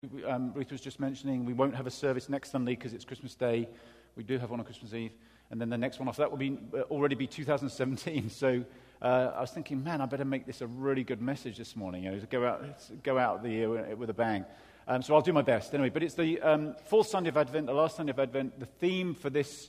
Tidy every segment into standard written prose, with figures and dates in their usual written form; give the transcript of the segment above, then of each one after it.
Ruth was just mentioning, we won't have a service next Sunday because it's Christmas Day. We do have one on Christmas Eve. And then the next one after that will be already be 2017. So I was thinking, man, I better make this a really good message this morning, to go out the year with a bang. So I'll do my best anyway. But it's the fourth Sunday of Advent, the last Sunday of Advent. The theme for this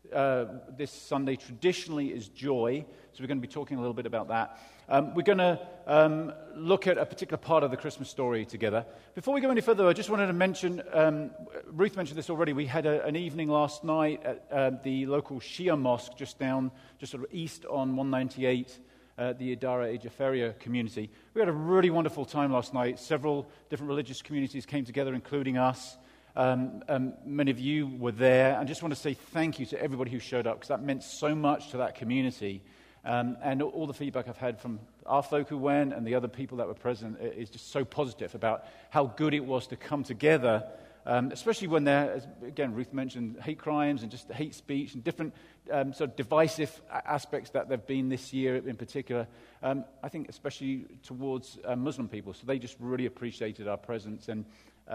Sunday traditionally is joy. So we're going to be talking a little bit about that. We're going to look at a particular part of the Christmas story together. Before we go any further, I just wanted to mention, Ruth mentioned this already, we had an evening last night at the local Shia Mosque just sort of east on 198, the Idara Ejaferia community. We had a really wonderful time last night. Several different religious communities came together, including us. Many of you were there. I just want to say thank you to everybody who showed up, because that meant so much to that community. And all the feedback I've had from our folk who went and the other people that were present is just so positive about how good it was to come together, especially when there, as again, Ruth mentioned, hate crimes and just hate speech and different sort of divisive aspects that there have been this year in particular, I think especially towards Muslim people. So they just really appreciated our presence. And,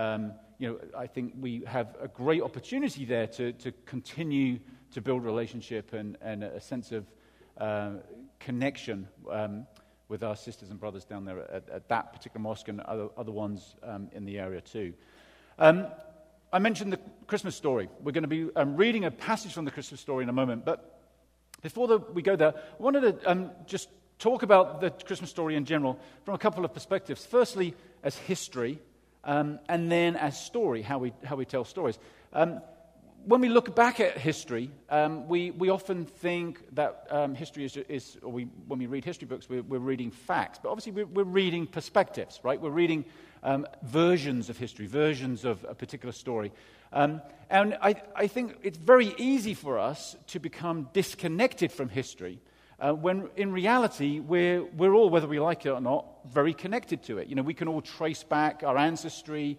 I think we have a great opportunity there to continue to build relationship and a sense of connection with our sisters and brothers down there at that particular mosque and other ones in the area too. I mentioned the Christmas story. We're going to be reading a passage from the Christmas story in a moment, but before we go there, I wanted to just talk about the Christmas story in general from a couple of perspectives. Firstly, as history, and then as story, how we tell stories. When we look back at history, we often think that history when we read history books, we're reading facts. But obviously, we're reading perspectives, right? We're reading versions of history, versions of a particular story. And I think it's very easy for us to become disconnected from history, when in reality, we're all, whether we like it or not, very connected to it. We can all trace back our ancestry,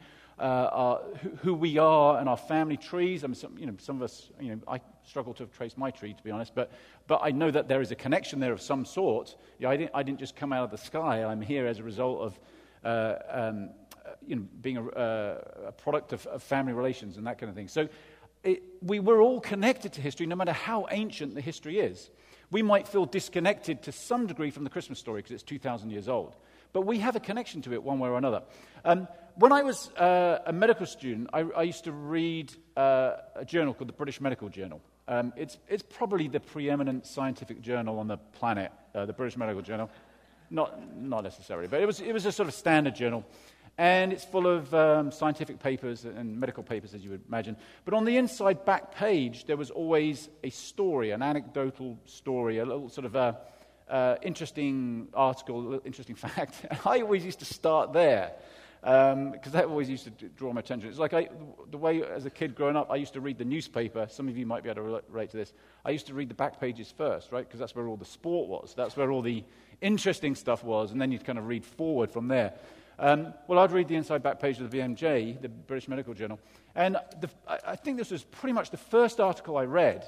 who we are and our family trees. I mean, some of us, I struggle to trace my tree, to be honest, but I know that there is a connection there of some sort. I didn't just come out of the sky. I'm here as a result of being a product of family relations and that kind of thing. So we're all connected to history, no matter how ancient the history is. We might feel disconnected to some degree from the Christmas story because it's 2,000 years old. But we have a connection to it one way or another. When I was a medical student, I used to read a journal called the British Medical Journal. It's probably the preeminent scientific journal on the planet, the British Medical Journal. Not necessarily, but it was a sort of standard journal. And it's full of scientific papers and medical papers, as you would imagine. But on the inside back page, there was always a story, an anecdotal story, a little sort of interesting article, interesting fact. And I always used to start there because that always used to draw my attention. It's like the way as a kid growing up, I used to read the newspaper. Some of you might be able to relate to this. I used to read the back pages first, right? Because that's where all the sport was. That's where all the interesting stuff was. And then you'd kind of read forward from there. Well, I'd read the inside back page of the BMJ, the British Medical Journal. And I think this was pretty much the first article I read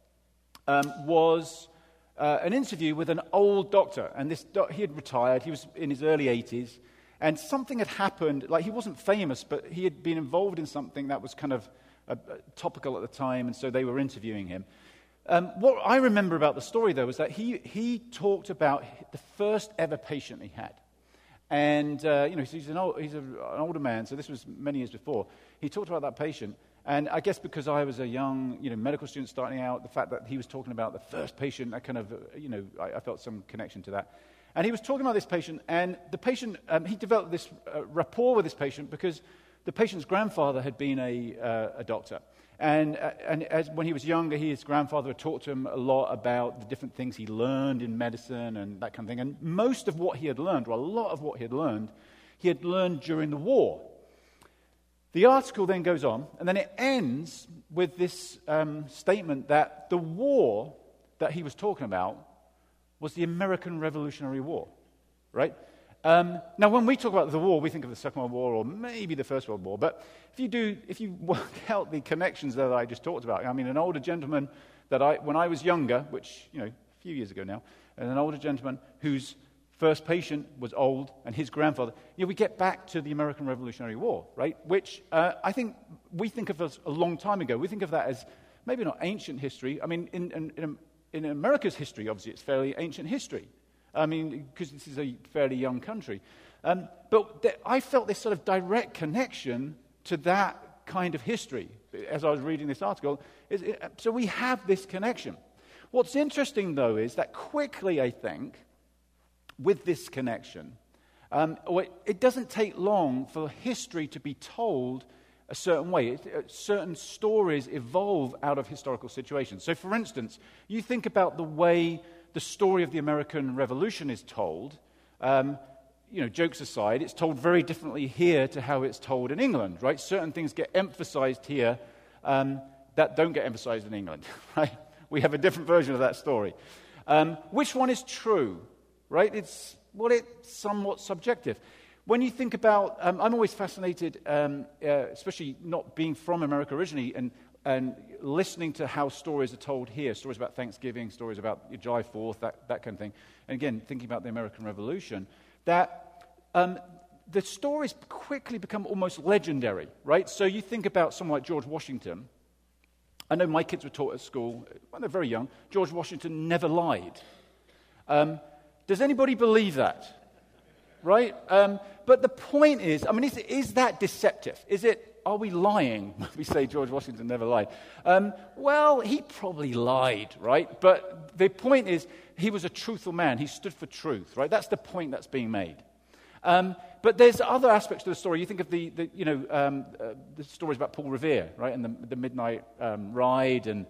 was an interview with an old doctor, and he had retired. He was in his early 80s, and something had happened. Like, he wasn't famous, but he had been involved in something that was kind of topical at the time, and so they were interviewing him. What I remember about the story, though, was that he talked about the first ever patient he had, and he's an older man, so this was many years before. He talked about that patient. And I guess because I was a young, medical student starting out, the fact that he was talking about the first patient, I kind of, I felt some connection to that. And he was talking about this patient, and the patient, he developed this rapport with this patient because the patient's grandfather had been a doctor. And when he was younger, his grandfather had taught to him a lot about the different things he learned in medicine and that kind of thing. And most of what he had learned, or a lot of what he had learned during the war. The article then goes on, and then it ends with this statement that the war that he was talking about was the American Revolutionary War, right? Now, when we talk about the war, we think of the Second World War or maybe the First World War. But if you work out the connections that I just talked about, I mean, an older gentleman when I was younger, which a few years ago now, and an older gentleman whose first patient was old, and his grandfather. We get back to the American Revolutionary War, right? Which I think we think of as a long time ago. We think of that as maybe not ancient history. I mean, in America's history, obviously, it's fairly ancient history. I mean, because this is a fairly young country. But I felt this sort of direct connection to that kind of history as I was reading this article. So we have this connection. What's interesting, though, is that quickly, I think, with this connection, it doesn't take long for history to be told a certain way. Certain stories evolve out of historical situations. So, for instance, you think about the way the story of the American Revolution is told. Jokes aside, it's told very differently here to how it's told in England, right? Certain things get emphasized here that don't get emphasized in England, right? We have a different version of that story. Which one is true, right? It's somewhat subjective. When you think about, I'm always fascinated, especially not being from America originally, and listening to how stories are told here, stories about Thanksgiving, stories about July 4th, that kind of thing. And again, thinking about the American Revolution, that the stories quickly become almost legendary, right? So you think about someone like George Washington. I know my kids were taught at school, when they're very young, George Washington never lied. Does anybody believe that? Right? But the point is, I mean, is that deceptive? Are we lying when we say George Washington never lied? Well, he probably lied, right? But the point is, he was a truthful man. He stood for truth, right? That's the point that's being made. But there's other aspects to the story. You think of the stories about Paul Revere, right, and the midnight ride, and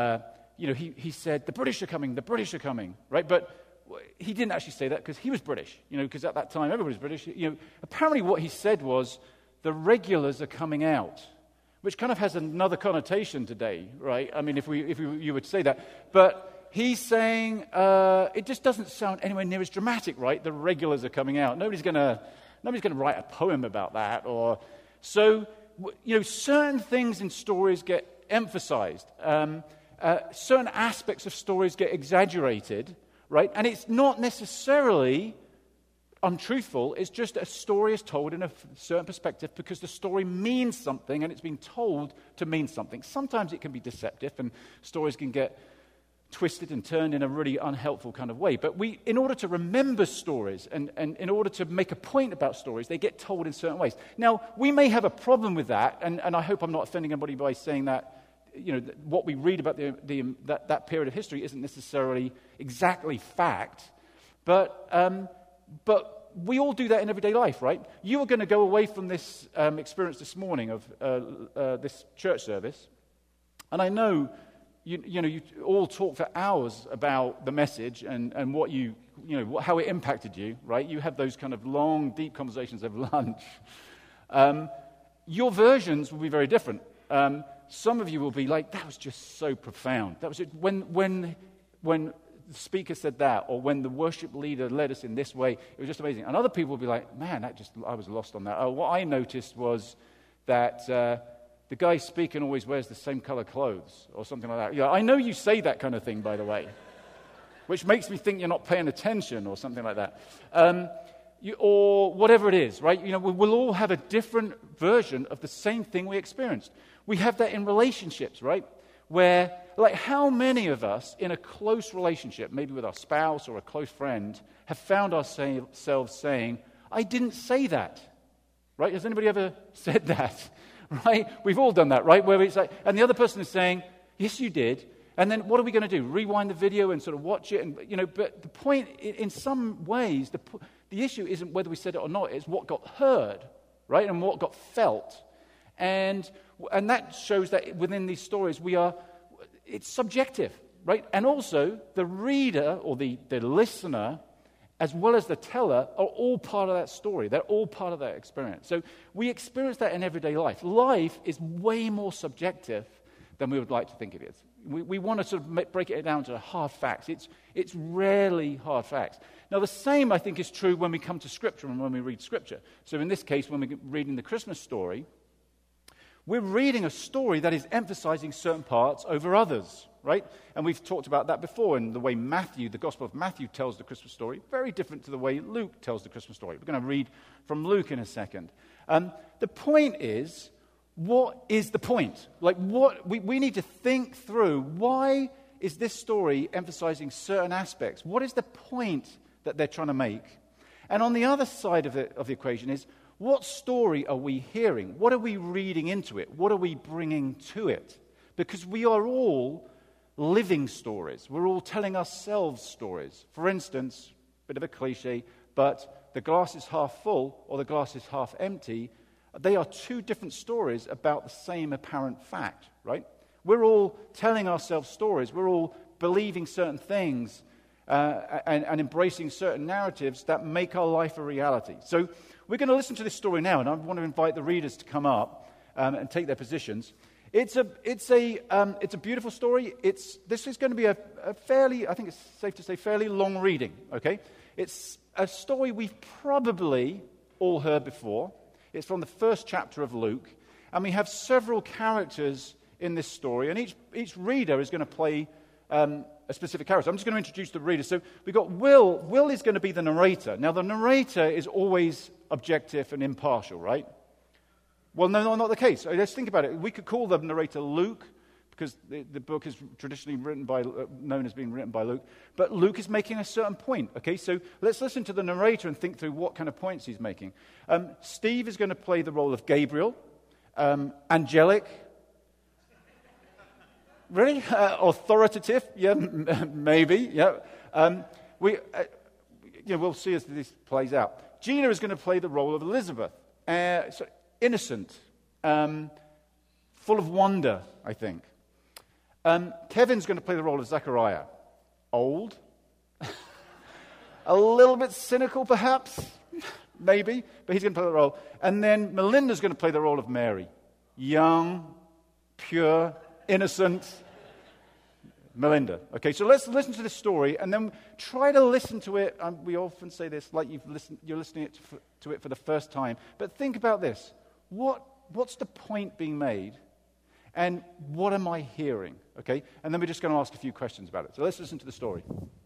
he said the British are coming, right? But he didn't actually say that because he was British, because at that time everybody was British. Apparently what he said was the regulars are coming out, which kind of has another connotation today, right? I mean, if you would say that, but he's saying it just doesn't sound anywhere near as dramatic, right? The regulars are coming out. Nobody's going to write a poem about that, or so. Certain things in stories get emphasized. Certain aspects of stories get exaggerated, right? And it's not necessarily untruthful. It's just a story is told in a certain perspective because the story means something and it's been told to mean something. Sometimes it can be deceptive and stories can get twisted and turned in a really unhelpful kind of way. But in order to remember stories and in order to make a point about stories, they get told in certain ways. Now, we may have a problem with that, and I hope I'm not offending anybody by saying that what we read about that period of history isn't necessarily exactly fact, but we all do that in everyday life, right? You are going to go away from this experience this morning of this church service, and I know you all talk for hours about the message and what how it impacted you, right? You have those kind of long, deep conversations over lunch. Your versions will be very different. Some of you will be like, that was just so profound. That was it. When the speaker said that, or when the worship leader led us in this way, it was just amazing. And other people will be like, man, I was lost on that. Oh, what I noticed was that the guy speaking always wears the same color clothes, or something like that. Yeah, I know you say that kind of thing, by the way, which makes me think you're not paying attention, or something like that. Or whatever it is, right? We'll all have a different version of the same thing we experienced. We have that in relationships, right? Where, like, how many of us in a close relationship, maybe with our spouse or a close friend, have found ourselves saying, I didn't say that, right? Has anybody ever said that, right? We've all done that, right? Where it's like, and the other person is saying, yes, you did. And then what are we going to do? Rewind the video and sort of watch it? And but the point, in some ways, the issue isn't whether we said it or not. It's what got heard, right? And what got felt. And that shows that within these stories, it's subjective, right? And also, the reader or the listener, as well as the teller, are all part of that story. They're all part of that experience. So we experience that in everyday life. Life is way more subjective than we would like to think it is. We want to sort of break it down to hard facts. It's rarely hard facts. Now, the same, I think, is true when we come to Scripture and when we read Scripture. So in this case, when we're reading the Christmas story, we're reading a story that is emphasizing certain parts over others, right? And we've talked about that before in the way Matthew, the Gospel of Matthew, tells the Christmas story. Very different to the way Luke tells the Christmas story. We're going to read from Luke in a second. The point is, what is the point? Like, what we need to think through. Why is this story emphasizing certain aspects? What is the point that they're trying to make? And on the other side of the equation is, what story are we hearing? What are we reading into it? What are we bringing to it? Because we are all living stories. We're all telling ourselves stories. For instance, bit of a cliche, but the glass is half full or the glass is half empty. They are two different stories about the same apparent fact, right? We're all telling ourselves stories. We're all believing certain things and embracing certain narratives that make our life a reality. So we're going to listen to this story now, and I want to invite the readers to come up and take their positions. It's a beautiful story. This is going to be a fairly, I think it's safe to say, fairly long reading. Okay, it's a story we've probably all heard before. It's from the first chapter of Luke, and we have several characters in this story, and each reader is going to play a specific character. I'm just going to introduce the reader. So we've got Will. Will is going to be the narrator. Now, the narrator is always objective and impartial, right? Well, no, not the case. Let's think about it. We could call the narrator Luke, because the book is traditionally known as being written by Luke. But Luke is making a certain point, okay? So let's listen to the narrator and think through what kind of points he's making. Steve is going to play the role of Gabriel. Angelic. Really? Authoritative? Yeah, maybe. Yeah. We'll see as this plays out. Gina is going to play the role of Elizabeth. Innocent, full of wonder, I think. Kevin's going to play the role of Zechariah. Old. A little bit cynical, perhaps. Maybe. But he's going to play the role. And then Melinda's going to play the role of Mary. Young, pure, innocent. Melinda. Okay, so let's listen to this story and then try to listen to it. We often say this like you're listening to it for the first time. But think about this. What's the point being made? And what am I hearing? Okay? And then we're just going to ask a few questions about it. So let's listen to the story.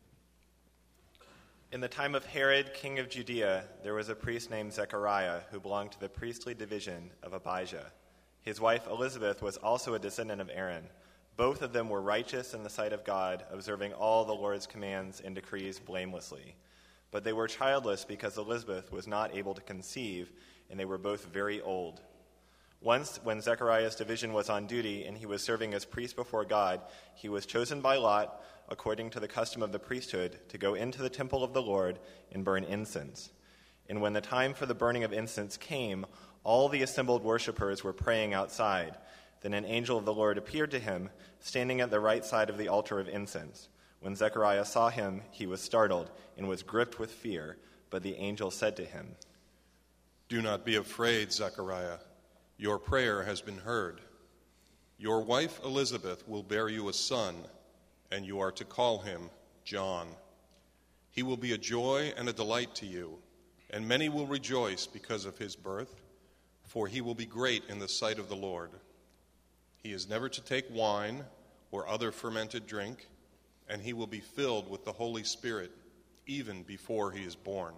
In the time of Herod, king of Judea, there was a priest named Zechariah who belonged to the priestly division of Abijah. His wife Elizabeth was also a descendant of Aaron. Both of them were righteous in the sight of God, observing all the Lord's commands and decrees blamelessly. But they were childless because Elizabeth was not able to conceive, and they were both very old. Once, when Zechariah's division was on duty and he was serving as priest before God, he was chosen by lot, according to the custom of the priesthood, to go into the temple of the Lord and burn incense. And when the time for the burning of incense came, all the assembled worshipers were praying outside. Then an angel of the Lord appeared to him, standing at the right side of the altar of incense. When Zechariah saw him, he was startled and was gripped with fear. But the angel said to him, "Do not be afraid, Zechariah. Your prayer has been heard. Your wife Elizabeth will bear you a son, and you are to call him John. He will be a joy and a delight to you, and many will rejoice because of his birth, for he will be great in the sight of the Lord. He is never to take wine or other fermented drink, and he will be filled with the Holy Spirit even before he is born.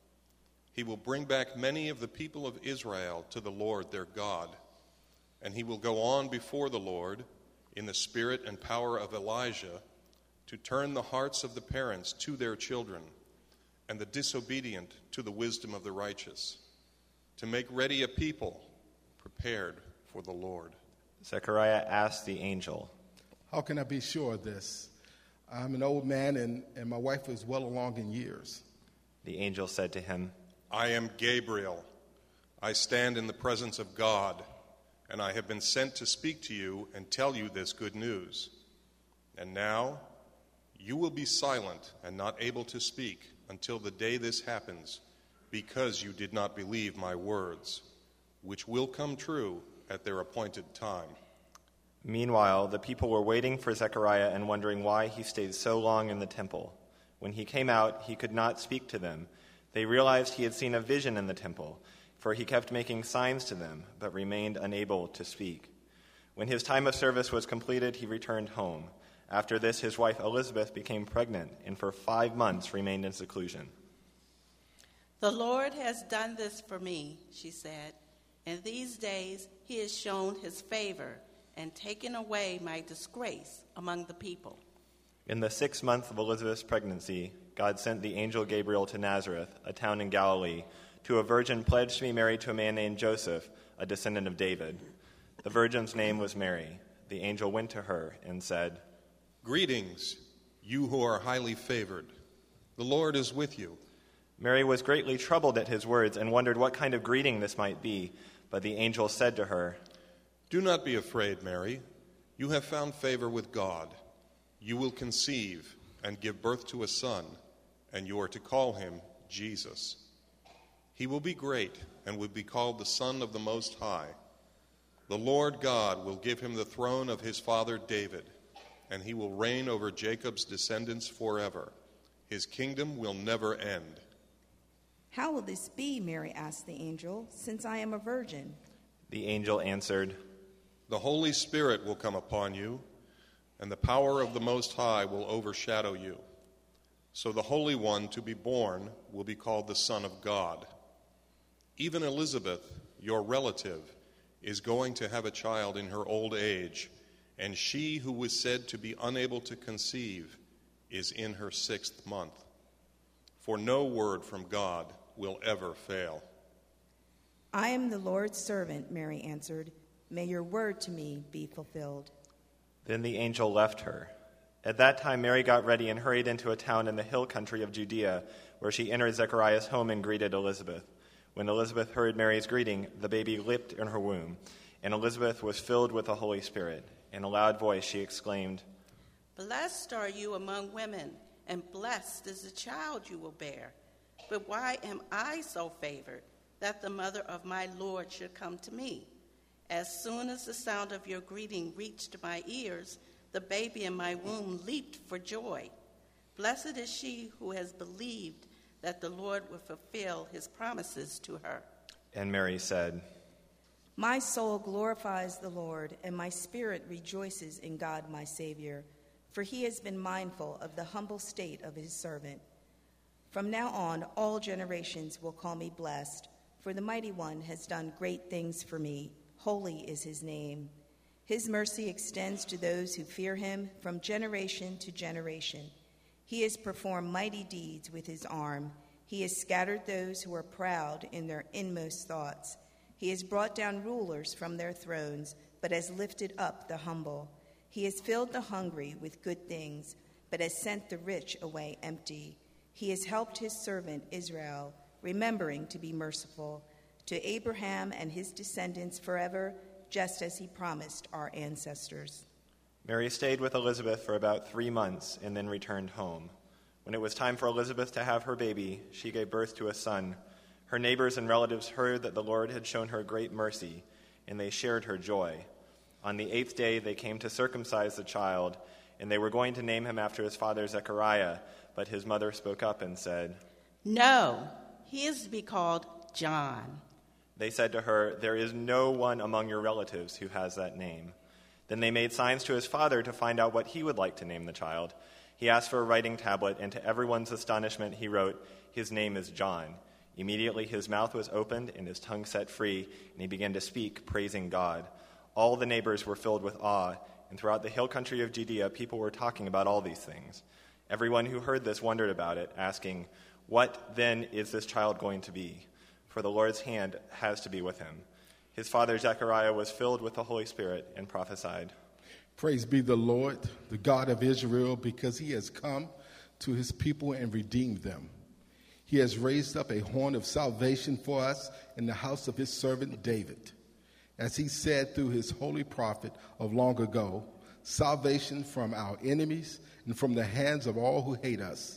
He will bring back many of the people of Israel to the Lord their God, and he will go on before the Lord in the spirit and power of Elijah to turn the hearts of the parents to their children and the disobedient to the wisdom of the righteous, to make ready a people prepared for the Lord." Zechariah asked the angel, "How can I be sure of this? I'm an old man, and my wife is well along in years." The angel said to him, "I am Gabriel. I stand in the presence of God, and I have been sent to speak to you and tell you this good news. And now you will be silent and not able to speak until the day this happens, because you did not believe my words, which will come true at their appointed time." Meanwhile, the people were waiting for Zechariah and wondering why he stayed so long in the temple. When he came out, he could not speak to them. They realized he had seen a vision in the temple, for he kept making signs to them, but remained unable to speak. When his time of service was completed, he returned home. After this, his wife Elizabeth became pregnant and for 5 months remained in seclusion. "The Lord has done this for me," she said. "In these days he has shown his favor and taken away my disgrace among the people." In the 6th month of Elizabeth's pregnancy, God sent the angel Gabriel to Nazareth, a town in Galilee, to a virgin pledged to be married to a man named Joseph, a descendant of David. The virgin's name was Mary. The angel went to her and said, "Greetings, you who are highly favored. The Lord is with you." Mary was greatly troubled at his words and wondered what kind of greeting this might be. But the angel said to her, "Do not be afraid, Mary. You have found favor with God. You will conceive and give birth to a son, and you are to call him Jesus. He will be great and will be called the Son of the Most High. The Lord God will give him the throne of his father David, and he will reign over Jacob's descendants forever. His kingdom will never end." "How will this be," Mary asked the angel, "since I am a virgin?" The angel answered, "The Holy Spirit will come upon you, and the power of the Most High will overshadow you. So the Holy One to be born will be called the Son of God. Even Elizabeth, your relative, is going to have a child in her old age, and she who was said to be unable to conceive is in her 6th month. For no word from God will ever fail." "I am the Lord's servant," Mary answered. "May your word to me be fulfilled." Then the angel left her. At that time Mary got ready and hurried into a town in the hill country of Judea, where she entered Zechariah's home and greeted Elizabeth. When Elizabeth heard Mary's greeting, the baby leaped in her womb, and Elizabeth was filled with the Holy Spirit. In a loud voice she exclaimed, "Blessed are you among women, and blessed is the child you will bear. But why am I so favored that the mother of my Lord should come to me? As soon as the sound of your greeting reached my ears, the baby in my womb leaped for joy. Blessed is she who has believed that the Lord will fulfill his promises to her." And Mary said, "My soul glorifies the Lord, and my spirit rejoices in God my Savior, for he has been mindful of the humble state of his servant. From now on, all generations will call me blessed, for the Mighty One has done great things for me. Holy is his name. His mercy extends to those who fear him from generation to generation. He has performed mighty deeds with his arm. He has scattered those who are proud in their inmost thoughts. He has brought down rulers from their thrones, but has lifted up the humble. He has filled the hungry with good things, but has sent the rich away empty. He has helped his servant Israel, remembering to be merciful to Abraham and his descendants forever, just as he promised our ancestors." Mary stayed with Elizabeth for about 3 months and then returned home. When it was time for Elizabeth to have her baby, she gave birth to a son. Her neighbors and relatives heard that the Lord had shown her great mercy, and they shared her joy. On the 8th day they came to circumcise the child, and they were going to name him after his father Zechariah, but his mother spoke up and said, "No, he is to be called John." They said to her, "There is no one among your relatives who has that name." Then they made signs to his father to find out what he would like to name the child. He asked for a writing tablet, and to everyone's astonishment he wrote, "His name is John." Immediately his mouth was opened and his tongue set free, and he began to speak, praising God. All the neighbors were filled with awe, and throughout the hill country of Judea people were talking about all these things. Everyone who heard this wondered about it, asking, "What then is this child going to be?" For the Lord's hand has to be with him. His father Zechariah was filled with the Holy Spirit and prophesied, Praise be the Lord, the God of Israel, because he has come to his people and redeemed them. He has raised up a horn of salvation for us in the house of his servant David. As he said through his holy prophet of long ago, salvation from our enemies and from the hands of all who hate us,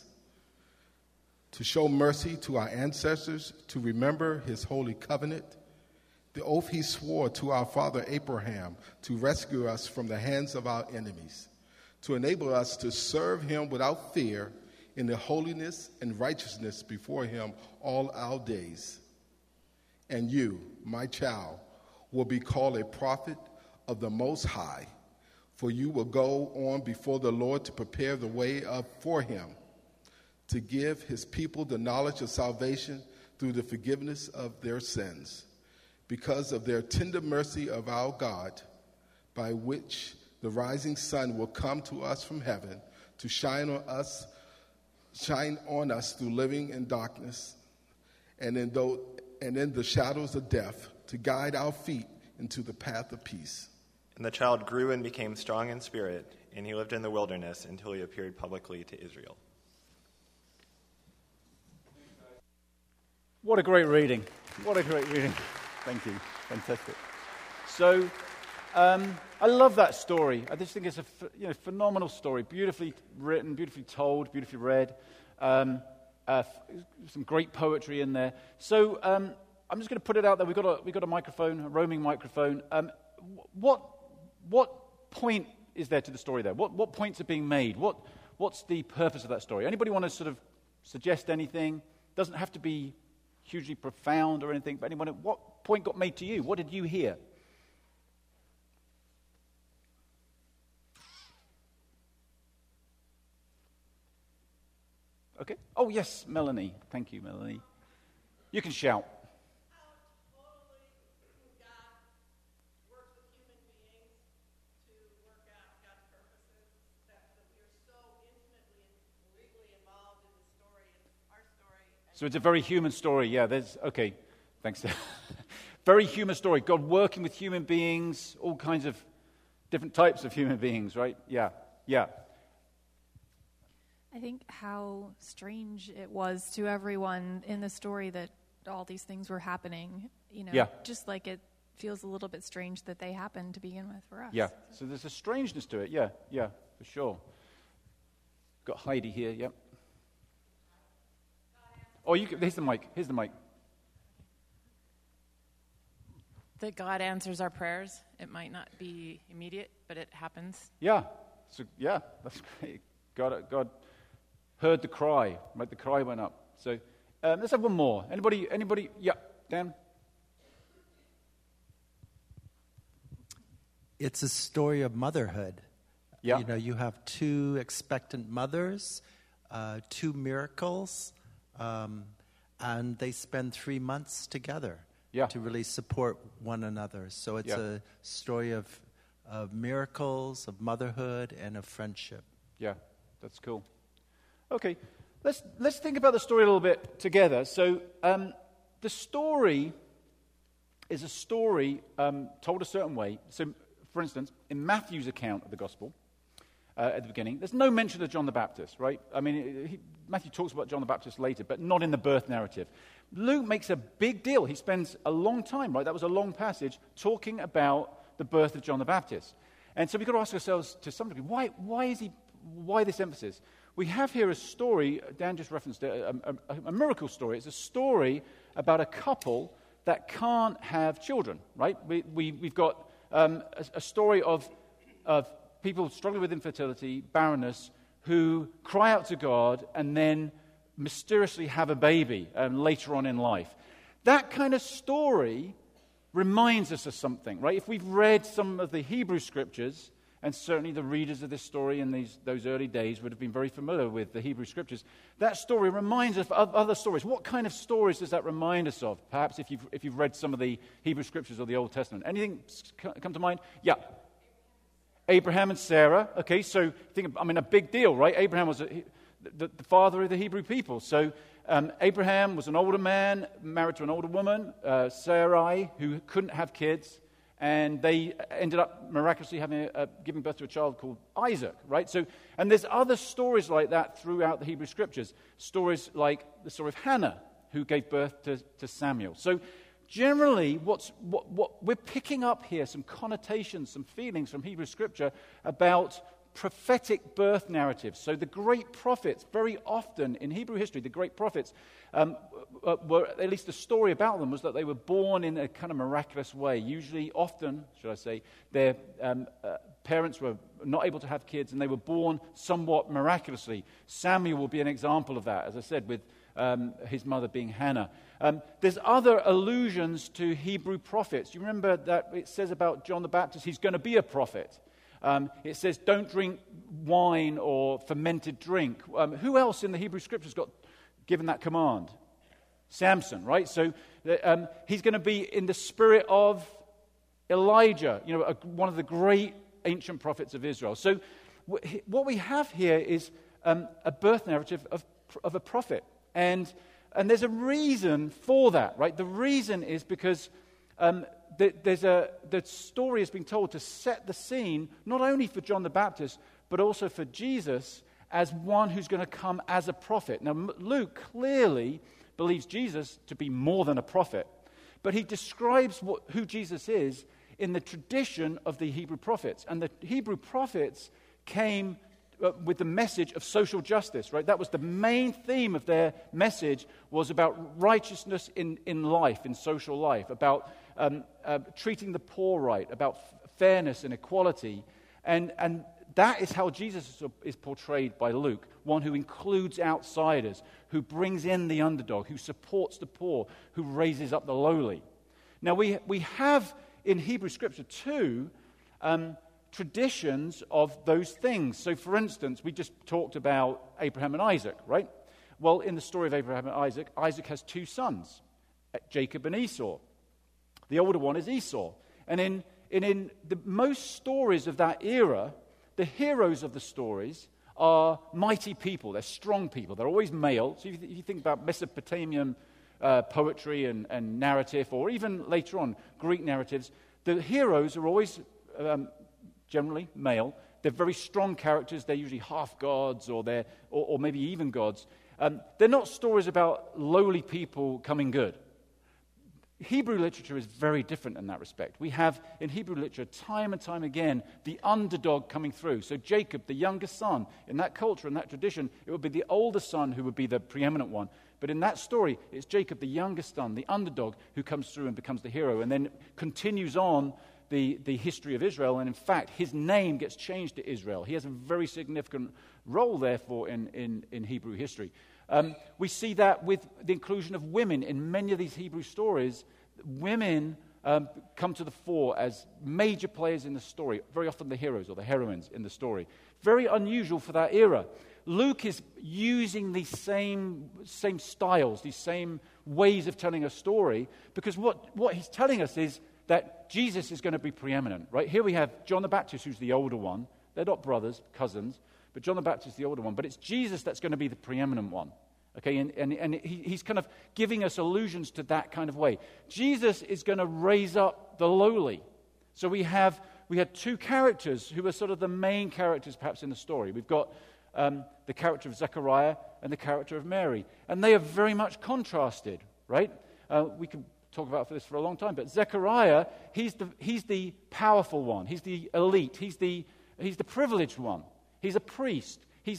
to show mercy to our ancestors, to remember his holy covenant, the oath he swore to our father Abraham to rescue us from the hands of our enemies, to enable us to serve him without fear in the holiness and righteousness before him all our days. And you, my child, will be called a prophet of the Most High, For you will go on before the Lord to prepare the way for him, to give his people the knowledge of salvation through the forgiveness of their sins, because of their tender mercy of our God, by which the rising sun will come to us from heaven to shine on us through living in darkness and in the shadows of death, to guide our feet into the path of peace. And the child grew and became strong in spirit, and he lived in the wilderness until he appeared publicly to Israel. What a great reading. What a great reading. Thank you. Fantastic. So, I love that story. I just think it's a phenomenal story. Beautifully written, beautifully told, beautifully read. Some great poetry in there. So, I'm just going to put it out there. We've got a microphone, a roaming microphone. What point is there to the story there? What points are being made? What's the purpose of that story? Anybody want to sort of suggest anything? Doesn't have to be hugely profound or anything, but anyone, what point got made to you? What did you hear? Okay. Oh, yes, Melanie. Thank you, Melanie. You can shout. So it's a very human story. Yeah, okay, thanks. Very human story. God working with human beings, all kinds of different types of human beings, right? Yeah. I think how strange it was to everyone in the story that all these things were happening, just like it feels a little bit strange that they happened to begin with for us. Yeah, so there's a strangeness to it. Yeah, for sure. Got Heidi here, yep. Oh, here's the mic. That God answers our prayers. It might not be immediate, but it happens. Yeah. So that's great. God heard the cry. Right, the cry went up. So let's have one more. Anybody? Yeah, Dan. It's a story of motherhood. Yeah. You have two expectant mothers, two miracles. And they spend 3 months together to really support one another. So it's a story of miracles, of motherhood, and of friendship. Yeah, that's cool. Okay, let's think about the story a little bit together. So the story is a story told a certain way. So, for instance, in Matthew's account of the gospel, at the beginning, there's no mention of John the Baptist, right? I mean, Matthew talks about John the Baptist later, but not in the birth narrative. Luke makes a big deal. He spends a long time, right? That was a long passage talking about the birth of John the Baptist. And so we've got to ask ourselves to some degree, why this emphasis? We have here a story, Dan just referenced it, a miracle story. It's a story about a couple that can't have children, right? We've got a story of people struggling with infertility, barrenness, who cry out to God and then mysteriously have a baby later on in life. That kind of story reminds us of something, right? If we've read some of the Hebrew scriptures, and certainly the readers of this story in those early days would have been very familiar with the Hebrew scriptures, that story reminds us of other stories. What kind of stories does that remind us of? Perhaps if you've read some of the Hebrew scriptures or the Old Testament. Anything come to mind? Yeah. Abraham and Sarah. Okay, so a big deal, right? Abraham was the father of the Hebrew people. So Abraham was an older man married to an older woman, Sarai, who couldn't have kids, and they ended up miraculously giving birth to a child called Isaac, right? So, and there's other stories like that throughout the Hebrew scriptures. Stories like the story of Hannah, who gave birth to Samuel. So, generally, what we're picking up here, some connotations, some feelings from Hebrew Scripture about prophetic birth narratives. So the great prophets, very often in Hebrew history, the great prophets, were, at least the story about them was that they were born in a kind of miraculous way. Usually, often, should I say, their parents were not able to have kids, and they were born somewhat miraculously. Samuel will be an example of that, as I said, with his mother being Hannah. There's other allusions to Hebrew prophets. You remember that it says about John the Baptist, he's going to be a prophet. It says, don't drink wine or fermented drink. Who else in the Hebrew Scriptures got given that command? Samson, right? So he's going to be in the spirit of Elijah, one of the great ancient prophets of Israel. So what we have here is a birth narrative of a prophet. And there's a reason for that, right? The reason is because the story has been told to set the scene, not only for John the Baptist, but also for Jesus as one who's going to come as a prophet. Now, Luke clearly believes Jesus to be more than a prophet, but he describes who Jesus is in the tradition of the Hebrew prophets. And the Hebrew prophets came with the message of social justice, right? That was the main theme of their message, was about righteousness in life, in social life, about treating the poor right, about fairness and equality. And that is how Jesus is portrayed by Luke, one who includes outsiders, who brings in the underdog, who supports the poor, who raises up the lowly. Now, we have in Hebrew Scripture too traditions of those things. So, for instance, we just talked about Abraham and Isaac, right? Well, in the story of Abraham and Isaac, Isaac has two sons, Jacob and Esau. The older one is Esau. And in the most stories of that era, the heroes of the stories are mighty people. They're strong people. They're always male. So if you think about Mesopotamian poetry and narrative, or even later on, Greek narratives, the heroes are always generally male. They're very strong characters. They're usually half gods or maybe even gods. They're not stories about lowly people coming good. Hebrew literature is very different in that respect. We have in Hebrew literature time and time again the underdog coming through. So Jacob, the youngest son, in that culture, in that tradition, it would be the older son who would be the preeminent one. But in that story, it's Jacob, the youngest son, the underdog, who comes through and becomes the hero and then continues on the history of Israel. And in fact, his name gets changed to Israel. He has a very significant role, therefore, in Hebrew history. We see that with the inclusion of women in many of these Hebrew stories. Women come to the fore as major players in the story, very often the heroes or the heroines in the story. Very unusual for that era. Luke is using these same styles, these same ways of telling a story, because what he's telling us is that Jesus is going to be preeminent, right? Here we have John the Baptist, who's the older one. They're not brothers, cousins, but John the Baptist is the older one. But it's Jesus that's going to be the preeminent one. Okay, and he's kind of giving us allusions to that kind of way. Jesus is going to raise up the lowly. So we had two characters who are sort of the main characters perhaps in the story. We've got the character of Zechariah and the character of Mary. And they are very much contrasted, right? We can talk about this for a long time, but Zechariah, he's the powerful one. He's the elite. He's the privileged one. He's a priest. He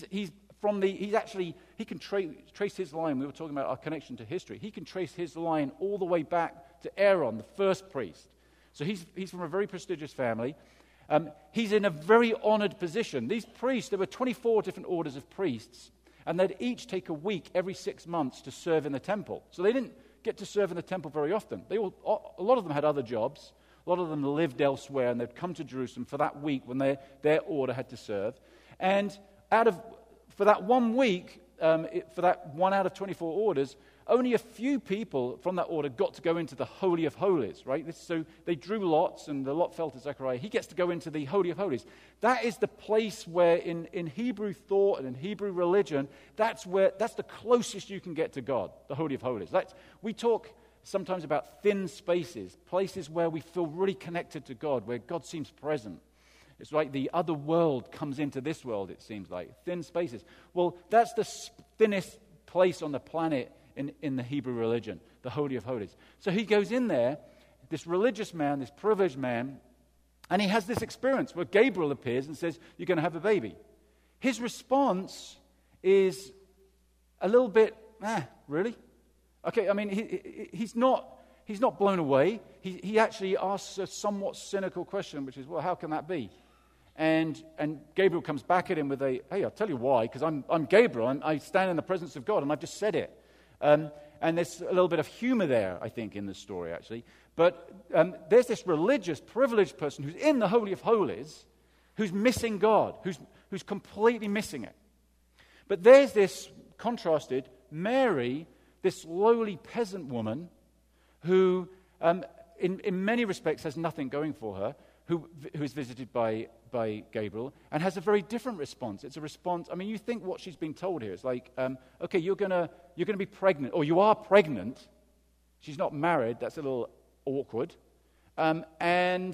can trace his line. We were talking about our connection to history. He can trace his line all the way back to Aaron, the first priest. So he's from a very prestigious family. He's in a very honored position. These priests, there were 24 different orders of priests, and they'd each take a week every 6 months to serve in the temple. So they didn't get to serve in the temple very often. A lot of them had other jobs. A lot of them lived elsewhere, and they'd come to Jerusalem for that week when their order had to serve. And for that 1 week, for that 1 out of 24 orders, only a few people from that order got to go into the Holy of Holies, right? So they drew lots, and the lot fell to Zechariah. He gets to go into the Holy of Holies. That is the place where in Hebrew thought and in Hebrew religion, that's the closest you can get to God, the Holy of Holies. We talk sometimes about thin spaces, places where we feel really connected to God, where God seems present. It's like the other world comes into this world, it seems like. Thin spaces. Well, that's the thinnest place on the planet in the Hebrew religion, the Holy of Holies. So he goes in there, this religious man, this privileged man, and he has this experience where Gabriel appears and says, "You're going to have a baby." His response is a little bit, really? Okay, I mean, he's not blown away. He actually asks a somewhat cynical question, which is, well, how can that be? And Gabriel comes back at him with hey, I'll tell you why, because I'm Gabriel, I stand in the presence of God, and I've just said it. And there's a little bit of humor there, I think, in this story, actually. But there's this religious, privileged person who's in the Holy of Holies, who's missing God, who's completely missing it. But there's this contrasted Mary, this lowly peasant woman who, in many respects, has nothing going for her, who is visited by Gabriel and has a very different response. It's a response. I mean, you think what she's being told here is like, okay, you're gonna be pregnant, or you are pregnant. She's not married. That's a little awkward. And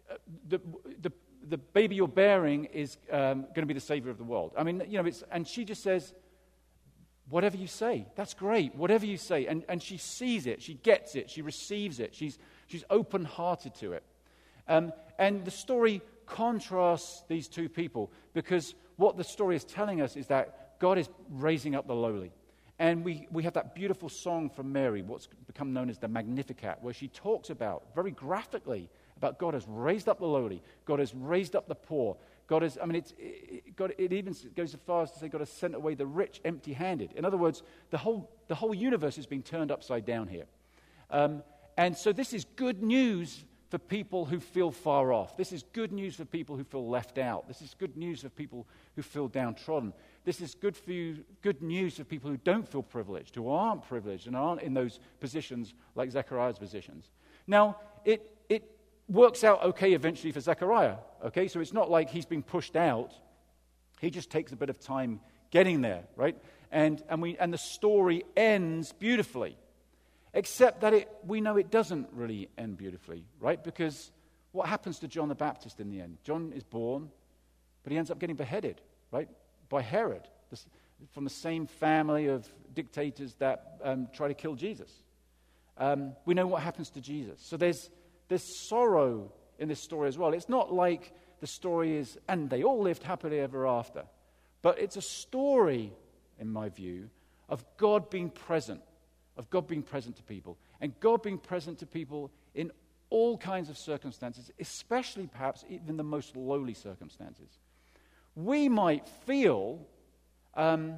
the baby you're bearing is going to be the savior of the world. I mean, and she just says, whatever you say, that's great. Whatever you say, and she sees it, she gets it, she receives it. She's open-hearted to it. And the story contrasts these two people, because what the story is telling us is that God is raising up the lowly. And we have that beautiful song from Mary, what's become known as the Magnificat, where she talks about, very graphically, about God has raised up the lowly, God has raised up the poor, God has, it even goes as far as to say God has sent away the rich empty-handed. In other words, the whole universe is being turned upside down here. And so this is good news for people who feel far off. This is good news for people who feel left out. This is good news for people who feel downtrodden. This is good news for people who don't feel privileged, who aren't privileged and aren't in those positions like Zechariah's positions. Now, it works out okay eventually for Zechariah. Okay, so it's not like he's been pushed out. He just takes a bit of time getting there, right? And the story ends beautifully. Except that we know it doesn't really end beautifully, right? Because what happens to John the Baptist in the end? John is born, but he ends up getting beheaded, right? By Herod, from the same family of dictators that try to kill Jesus. We know what happens to Jesus. So there's sorrow in this story as well. It's not like the story is, and they all lived happily ever after. But it's a story, in my view, of God being present. Of God being present to people. And God being present to people in all kinds of circumstances, especially perhaps even the most lowly circumstances. We might feel, I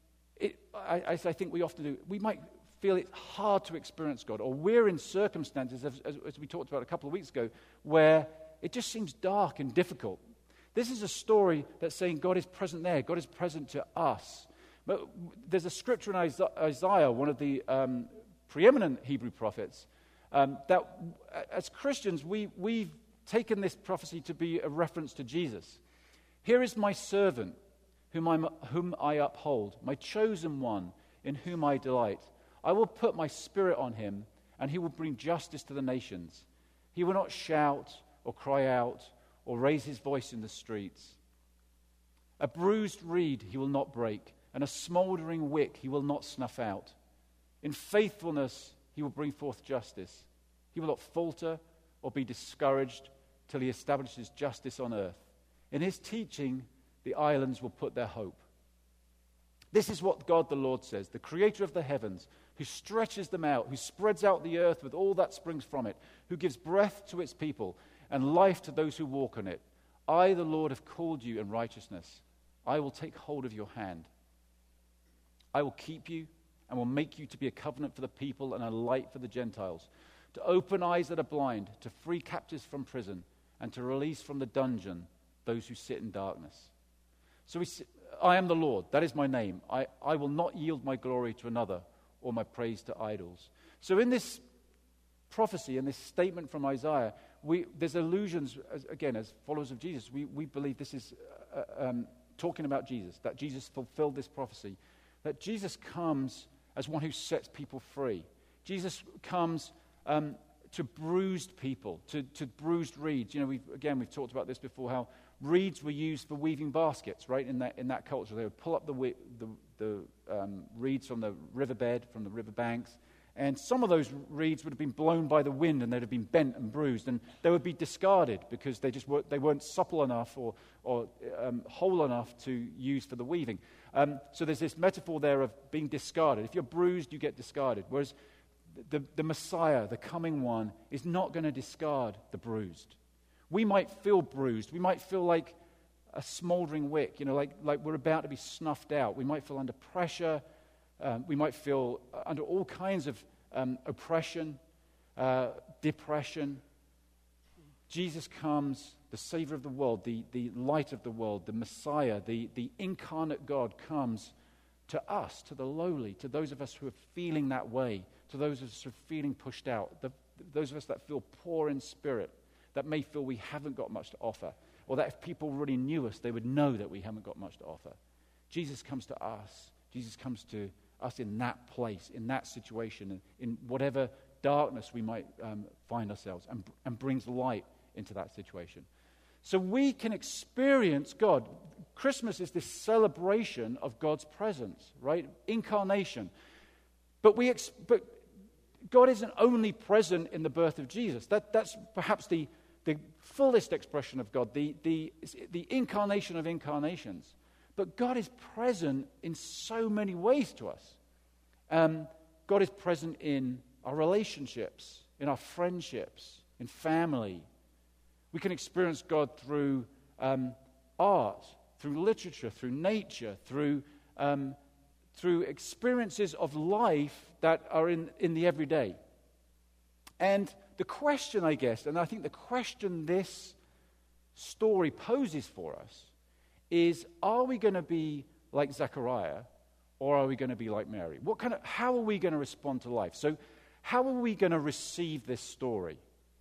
think we often do, we might feel it's hard to experience God, or we're in circumstances, as we talked about a couple of weeks ago, where it just seems dark and difficult. This is a story that's saying God is present there, God is present to us. But there's a scripture in Isaiah, one of the preeminent Hebrew prophets, that as Christians, we've taken this prophecy to be a reference to Jesus. Here is my servant, whom I uphold, my chosen one, in whom I delight. I will put my spirit on him, and he will bring justice to the nations. He will not shout or cry out or raise his voice in the streets. A bruised reed he will not break, and a smoldering wick he will not snuff out. In faithfulness he will bring forth justice. He will not falter or be discouraged till he establishes justice on earth. In his teaching the islands will put their hope. This is what God the Lord says, the creator of the heavens, who stretches them out, who spreads out the earth with all that springs from it, who gives breath to its people and life to those who walk on it. I, the Lord, have called you in righteousness. I will take hold of your hand. I will keep you and will make you to be a covenant for the people and a light for the Gentiles, to open eyes that are blind, to free captives from prison, and to release from the dungeon those who sit in darkness. So I am the Lord, that is my name. I will not yield my glory to another or my praise to idols. So in this prophecy, in this statement from Isaiah, there's allusions, as followers of Jesus. We believe this is talking about Jesus, that Jesus fulfilled this prophecy. That Jesus comes as one who sets people free. Jesus comes to bruised people, to bruised reeds. We've talked about this before, how reeds were used for weaving baskets, right? In that culture, they would pull up the reeds from the riverbed, from the riverbanks, and some of those reeds would have been blown by the wind, and they'd have been bent and bruised, and they would be discarded because they weren't supple enough or whole enough to use for the weaving. So there's this metaphor there of being discarded. If you're bruised, you get discarded. Whereas the Messiah, the coming one, is not going to discard the bruised. We might feel bruised. We might feel like a smoldering wick, like we're about to be snuffed out. We might feel under pressure. We might feel under all kinds of oppression, depression. Jesus comes the Savior of the world, the light of the world, the Messiah, the incarnate God comes to us, to the lowly, to those of us who are feeling that way, to those of us who are feeling pushed out, those of us that feel poor in spirit, that may feel we haven't got much to offer, or that if people really knew us, they would know that we haven't got much to offer. Jesus comes to us. Jesus comes to us in that place, in that situation, in whatever darkness we might find ourselves, and brings light into that situation. So we can experience God. Christmas is this celebration of God's presence, right? Incarnation. But God isn't only present in the birth of Jesus. That's perhaps the fullest expression of God, the incarnation of incarnations. But God is present in so many ways to us. God is present in our relationships, in our friendships, in family. We can experience God through art, through literature, through nature, through experiences of life that are in the everyday. And the question, I guess, and I think the question this story poses for us is, are we going to be like Zechariah, or are we going to be like Mary? How are we going to respond to life? So how are we going to receive this story?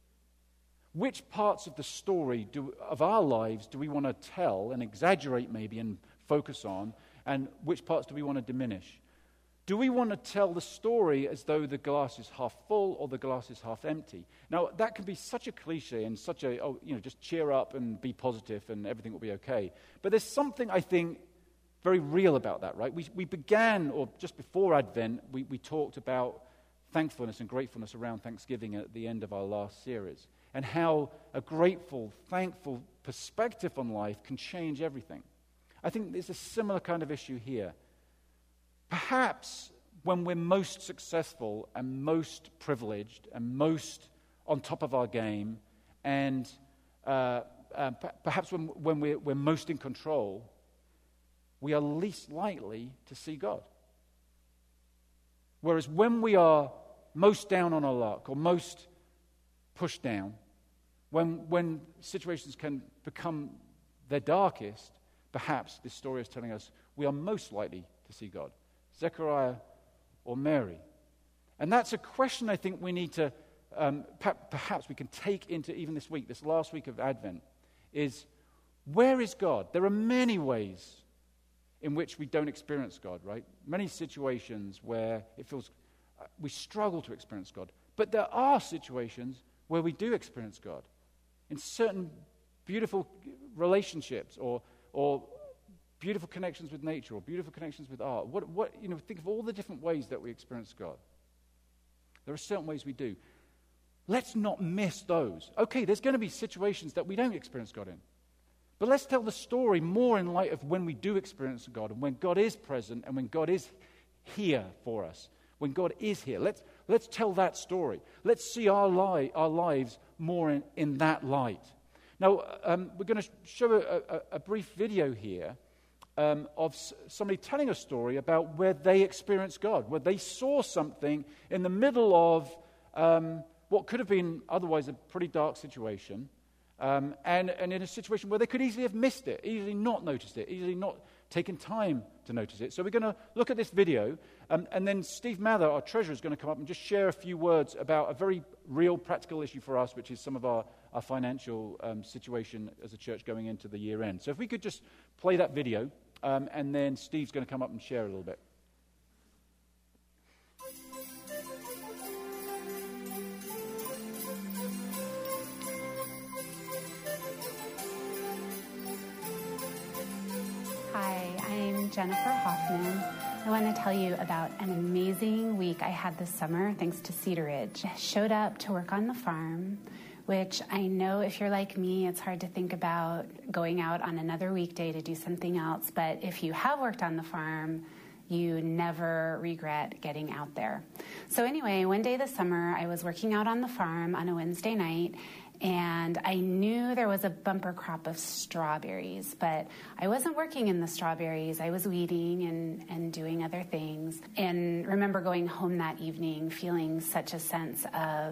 Which parts of the story of our lives do we want to tell and exaggerate maybe and focus on, and which parts do we want to diminish? Do we want to tell the story as though the glass is half full or the glass is half empty? Now, that can be such a cliche and such just cheer up and be positive and everything will be okay. But there's something, I think, very real about that, right? We began, or just before Advent, we talked about thankfulness and gratefulness around Thanksgiving at the end of our last series, and how a grateful, thankful perspective on life can change everything. I think there's a similar kind of issue here. Perhaps when we're most successful and most privileged and most on top of our game, and perhaps when we're most in control, we are least likely to see God. Whereas when we are most down on our luck or most pushed down, when situations can become their darkest, perhaps this story is telling us we are most likely to see God. Zechariah or Mary? And that's a question I think we need to, perhaps we can take into even this week, this last week of Advent, is where is God? There are many ways in which we don't experience God, right? Many situations where it feels we struggle to experience God. But there are situations where we do experience God in certain beautiful relationships or beautiful connections with nature or beautiful connections with art. Think of all the different ways that we experience God. There are certain ways we do. Let's not miss those. Okay, there's going to be situations that we don't experience God in. But let's tell the story more in light of when we do experience God and when God is present and when God is here for us. When God is here. Let's tell that story. Let's see our lives more in that light. Now, we're going to show a brief video here of somebody telling a story about where they experienced God, where they saw something in the middle of what could have been otherwise a pretty dark situation, and in a situation where they could easily have missed it, easily not noticed it, easily not taken time to notice it. So we're going to look at this video, and then Steve Mather, our treasurer, is going to come up and just share a few words about a very real practical issue for us, which is some of our financial situation as a church going into the year end. So if we could just play that video, and then Steve's going to come up and share a little bit. Hi, I'm Jennifer Hoffman. I want to tell you about an amazing week I had this summer thanks to Cedar Ridge. I showed up to work on the farm, which I know if you're like me, it's hard to think about going out on another weekday to do something else. But if you have worked on the farm, you never regret getting out there. So anyway, one day this summer, I was working out on the farm on a Wednesday night, and I knew there was a bumper crop of strawberries, but I wasn't working in the strawberries. I was weeding and doing other things. And remember going home that evening feeling such a sense of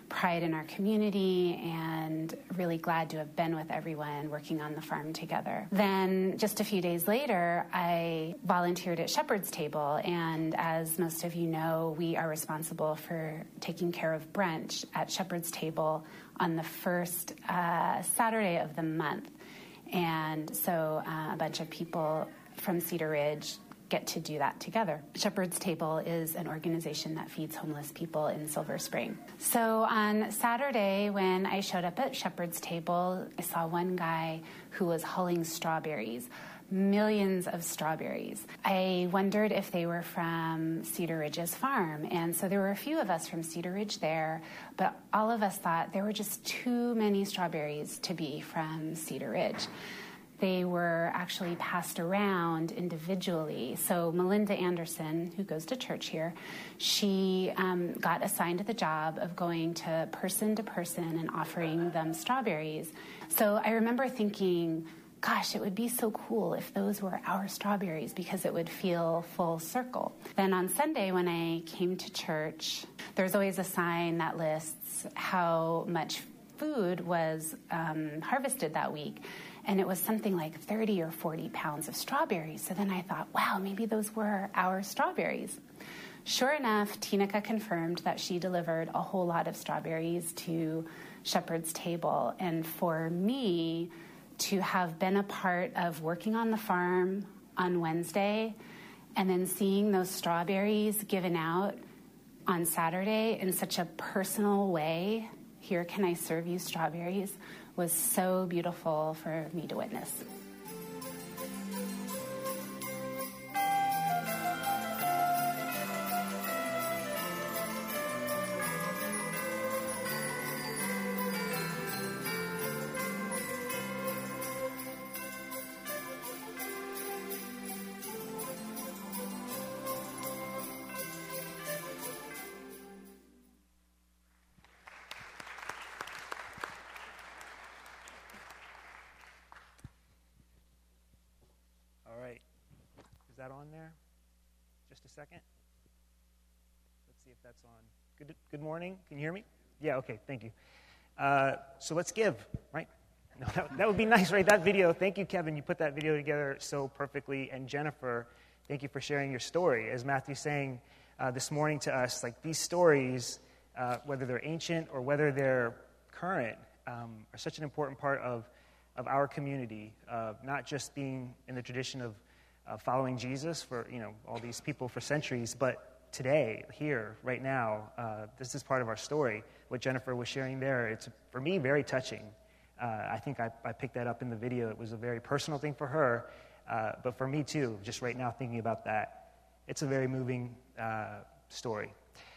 pride in our community and really glad to have been with everyone working on the farm together. Then just a few days later, I volunteered at Shepherd's Table, and as most of you know, we are responsible for taking care of brunch at Shepherd's Table on the first Saturday of the month. And so a bunch of people from Cedar Ridge get to do that together. Shepherd's Table is an organization that feeds homeless people in Silver Spring. So on Saturday, when I showed up at Shepherd's Table, I saw one guy who was hulling strawberries, millions of strawberries. I wondered if they were from Cedar Ridge's farm. And so there were a few of us from Cedar Ridge there, but all of us thought there were just too many strawberries to be from Cedar Ridge. They were actually passed around individually. So Melinda Anderson, who goes to church here, she got assigned the job of going to person and offering them strawberries. So I remember thinking, gosh, it would be so cool if those were our strawberries because it would feel full circle. Then on Sunday when I came to church, there's always a sign that lists how much food was harvested that week. And it was something like 30 or 40 pounds of strawberries. So then I thought, wow, maybe those were our strawberries. Sure enough, Tinica confirmed that she delivered a whole lot of strawberries to Shepherd's Table. And for me to have been a part of working on the farm on Wednesday and then seeing those strawberries given out on Saturday in such a personal way, here can I serve you strawberries, was so beautiful for me to witness. Is that on there? Just a second. Let's see if that's on. Good morning. Can you hear me? Yeah, okay, thank you. So let's give, right? No, that would be nice, right? That video, thank you, Kevin. You put that video together so perfectly. And Jennifer, thank you for sharing your story. As Matthew's saying this morning to us, like these stories, whether they're ancient or whether they're current, are such an important part of our community, not just being in the tradition of following Jesus for all these people for centuries, but today, here, right now, this is part of our story. What Jennifer was sharing there, it's for me very touching. I think I picked that up in the video. It was a very personal thing for her, but for me too. Just right now, thinking about that, it's a very moving story.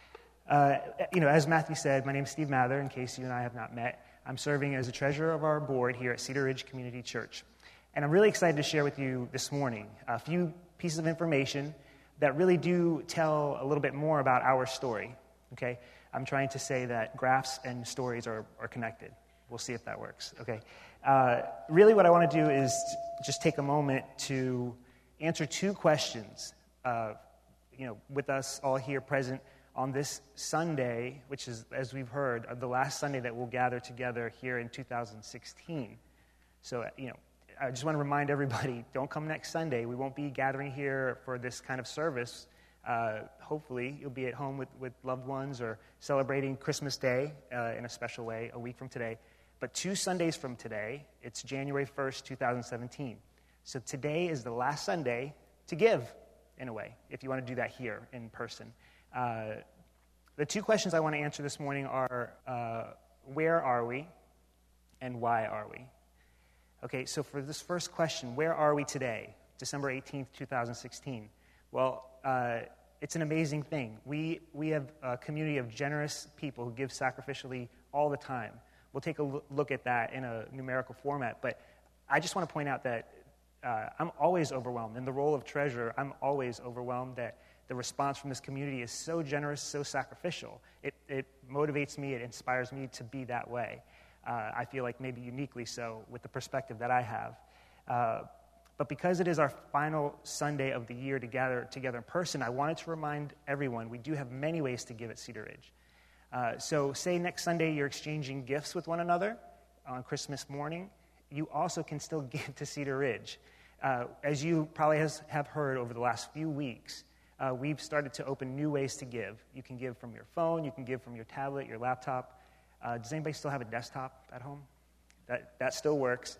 As Matthew said, my name is Steve Mather. In case you and I have not met, I'm serving as the treasurer of our board here at Cedar Ridge Community Church. And I'm really excited to share with you this morning a few pieces of information that really do tell a little bit more about our story, okay? I'm trying to say that graphs and stories are connected. We'll see if that works, okay? Really what I want to do is just take a moment to answer two questions, with us all here present on this Sunday, which is, as we've heard, the last Sunday that we'll gather together here in 2016. So, I just want to remind everybody, don't come next Sunday. We won't be gathering here for this kind of service. Hopefully, you'll be at home with loved ones or celebrating Christmas Day in a special way a week from today. But 2 Sundays from today, it's January 1st, 2017. So today is the last Sunday to give, in a way, if you want to do that here in person. The two questions I want to answer this morning are, where are we and why are we? Okay, so for this first question, where are we today, December 18th, 2016? Well, it's an amazing thing. We have a community of generous people who give sacrificially all the time. We'll take a look at that in a numerical format, but I just want to point out that I'm always overwhelmed. In the role of treasurer, I'm always overwhelmed that the response from this community is so generous, so sacrificial. It motivates me, it inspires me to be that way. I feel like maybe uniquely so with the perspective that I have. But because it is our final Sunday of the year to gather together in person, I wanted to remind everyone we do have many ways to give at Cedar Ridge. So say next Sunday you're exchanging gifts with one another on Christmas morning, you also can still give to Cedar Ridge. As you probably have heard over the last few weeks, we've started to open new ways to give. You can give from your phone, you can give from your tablet, your laptop. Does anybody still have a desktop at home? That still works.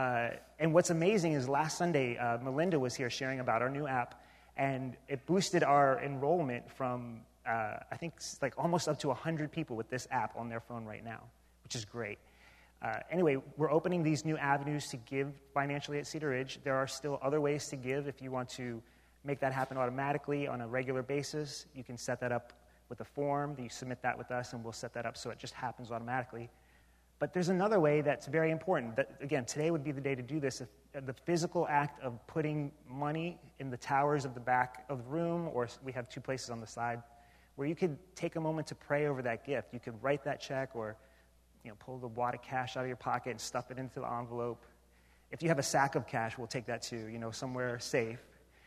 And what's amazing is last Sunday, Melinda was here sharing about our new app, and it boosted our enrollment from, I think, like almost up to 100 people with this app on their phone right now, which is great. Anyway, we're opening these new avenues to give financially at Cedar Ridge. There are still other ways to give. If you want to make that happen automatically on a regular basis, you can set that up with a form. You submit that with us, and we'll set that up so it just happens automatically. But there's another way that's very important. That, again, today would be the day to do this. If the physical act of putting money in the towers of the back of the room, or we have two places on the side, where you could take a moment to pray over that gift. You could write that check or pull the wad of cash out of your pocket and stuff it into the envelope. If you have a sack of cash, we'll take that too, somewhere safe.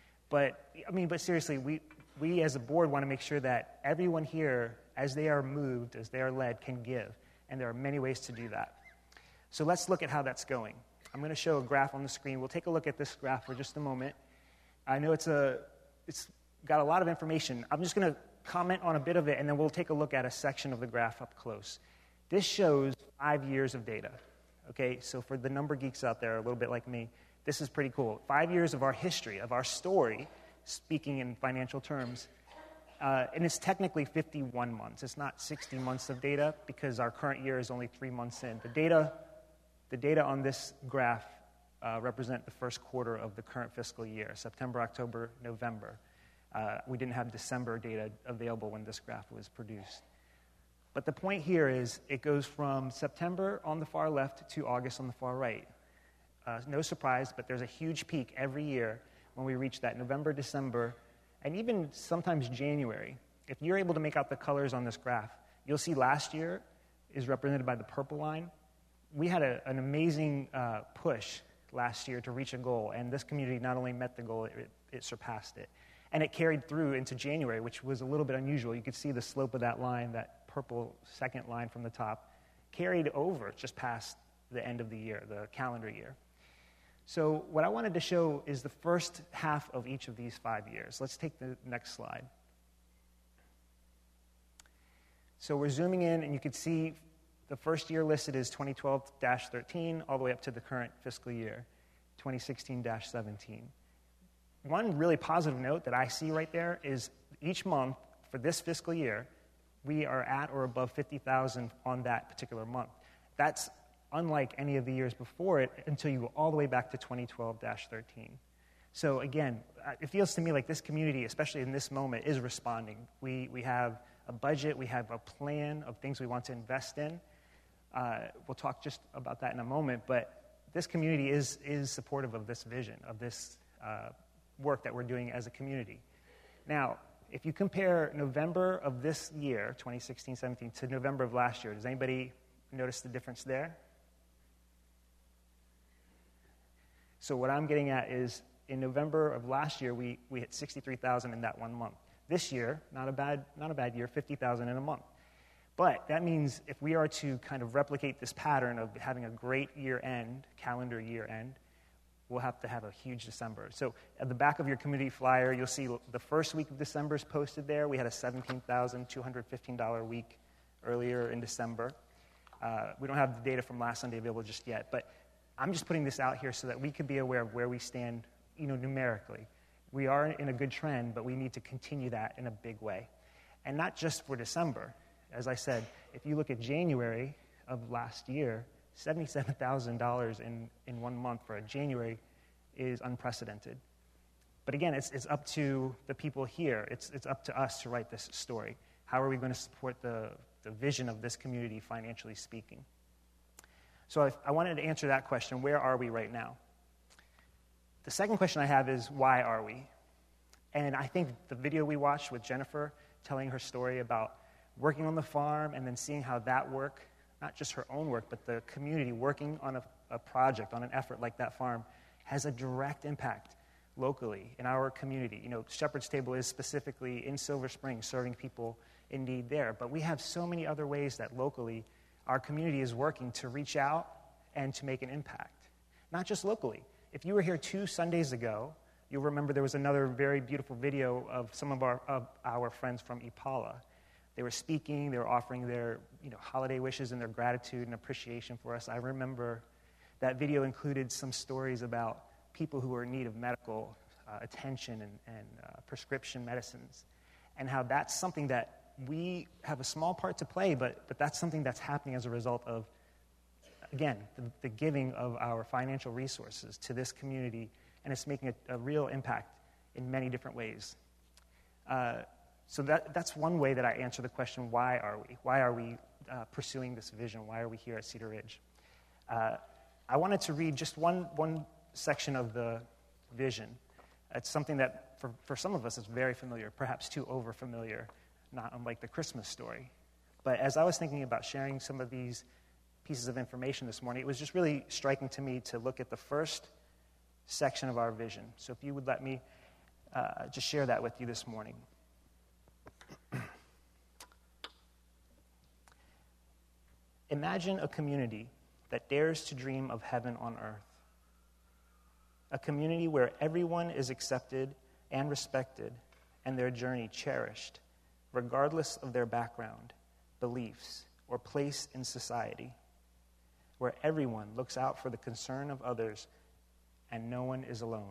But seriously, we as a board want to make sure that everyone here, as they are moved, as they are led, can give. And there are many ways to do that. So let's look at how that's going. I'm going to show a graph on the screen. We'll take a look at this graph for just a moment. I know it's got a lot of information. I'm just going to comment on a bit of it, and then we'll take a look at a section of the graph up close. This shows 5 years of data. Okay, so for the number geeks out there, a little bit like me, this is pretty cool. 5 years of our history, of our story, speaking in financial terms. And it's technically 51 months. It's not 60 months of data because our current year is only 3 months in. The data on this graph represent the first quarter of the current fiscal year, September, October, November. We didn't have December data available when this graph was produced. But the point here is it goes from September on the far left to August on the far right. No surprise, but there's a huge peak every year when we reach that November, December, and even sometimes January. If you're able to make out the colors on this graph, you'll see last year is represented by the purple line. We had an amazing push last year to reach a goal, and this community not only met the goal, it surpassed it. And it carried through into January, which was a little bit unusual. You could see the slope of that line, that purple second line from the top, carried over just past the end of the year, the calendar year. So what I wanted to show is the first half of each of these 5 years. Let's take the next slide. So we're zooming in, and you can see the first year listed is 2012-13, all the way up to the current fiscal year, 2016-17. One really positive note that I see right there is each month for this fiscal year, we are at or above 50,000 on that particular month. That's unlike any of the years before it until you go all the way back to 2012-13. So again, it feels to me like this community, especially in this moment, is responding. We have a budget, we have a plan of things we want to invest in. We'll talk just about that in a moment, but this community is supportive of this vision, of this work that we're doing as a community. Now, if you compare November of this year, 2016-17, to November of last year, does anybody notice the difference there? So what I'm getting at is in November of last year, we hit 63,000 in that 1 month. This year, not a bad year, 50,000 in a month. But that means if we are to kind of replicate this pattern of having a great year end, calendar year end, we'll have to have a huge December. So at the back of your community flyer, you'll see the first week of December is posted there. We had a $17,215 week earlier in December. We don't have the data from last Sunday available just yet, but I'm just putting this out here so that we can be aware of where we stand, numerically. We are in a good trend, but we need to continue that in a big way. And not just for December. As I said, if you look at January of last year, $77,000 in 1 month for a January is unprecedented. But again, it's up to the people here. It's up to us to write this story. How are we going to support the vision of this community, financially speaking? So I wanted to answer that question, where are we right now? The second question I have is, why are we? And I think the video we watched with Jennifer telling her story about working on the farm and then seeing how that work, not just her own work, but the community working on a project, on an effort like that farm, has a direct impact locally in our community. Shepherd's Table is specifically in Silver Spring serving people in need there. But we have so many other ways that locally our community is working to reach out and to make an impact. Not just locally. If you were here 2 Sundays ago, you'll remember there was another very beautiful video of some of our friends from Ipala. They were speaking, they were offering their holiday wishes and their gratitude and appreciation for us. I remember that video included some stories about people who were in need of medical attention and prescription medicines, and how that's something that we have a small part to play, but that's something that's happening as a result of, again, the giving of our financial resources to this community, and it's making a real impact in many different ways. So that's one way that I answer the question, why are we? Why are we pursuing this vision? Why are we here at Cedar Ridge? I wanted to read just one section of the vision. It's something that for some of us is very familiar, perhaps too over-familiar, not unlike the Christmas story. But as I was thinking about sharing some of these pieces of information this morning, it was just really striking to me to look at the first section of our vision. So if you would let me just share that with you this morning. Imagine a community that dares to dream of heaven on earth. A community where everyone is accepted and respected and their journey cherished, regardless of their background, beliefs, or place in society. Where everyone looks out for the concern of others and no one is alone.